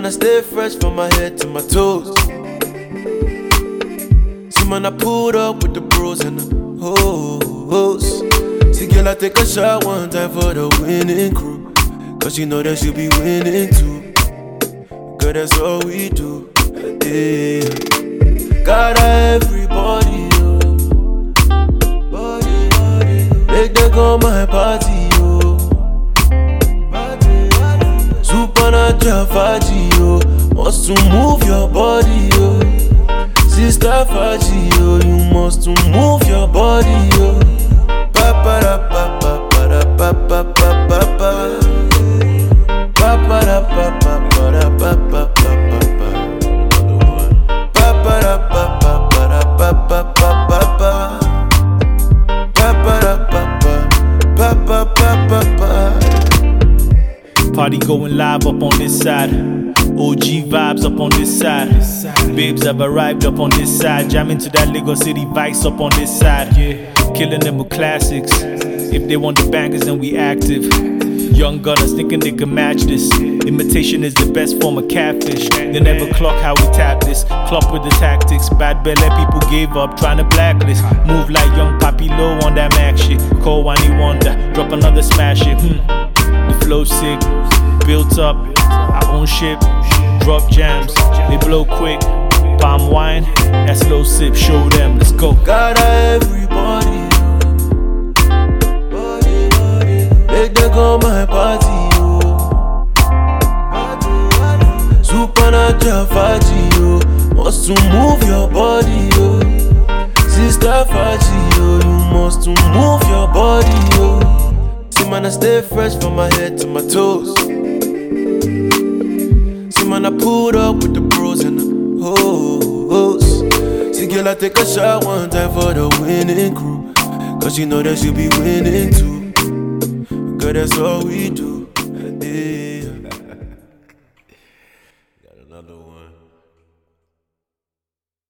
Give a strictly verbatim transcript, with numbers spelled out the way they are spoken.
man, I stay fresh from my head to my toes. See man, I pulled up with the bros and the hoes. See girl, I take a shot one time for the winning crew, cause you know that you be winning too. Girl, that's all we do. Yeah. Got everybody, yo. Body, body, make them go my party, yo. Supernatural Faji, yo. Must to move your body, yo. Sister Faji, yo. You must to move your body, yo. Pa pa da pa pa pa da pa pa pa pa pa. Pa pa da pa pa pa da pa pa pa pa pa. Pa pa da pa pa pa da pa pa pa pa pa. Pa pa da pa pa pa pa pa pa pa. Party going live up on this side. O G vibes up on this side. Babes have arrived up on this side. Jamming to that Lagos City Vice up on this side. Yeah, killing them with classics. If they want the bangers, then we active. Young gunners thinking they can match this. Imitation is the best form of catfish. They never clock how we tap this. Clock with the tactics. Bad belly people gave up trying to blacklist. Move like young Papi Low on that Mac shit. Call Wani Wonder. Drop another smash it. Hmm. The flow sick, built up, our own ship, drop jams, they blow quick, palm wine, that slow sip, show them, let's go. Got everybody, body, body, make them go my party, yo. Supernatural Faji, yo. Must to move your body, yo. Sister Faji, yo. You must to move your body, yo. See man, I stay fresh from my head to my toes. See man, I pulled up with the bros and the hoes. See girl, I take a shot one time for the winning crew, cause you know that you be winning too. Girl, that's all we do. Yeah.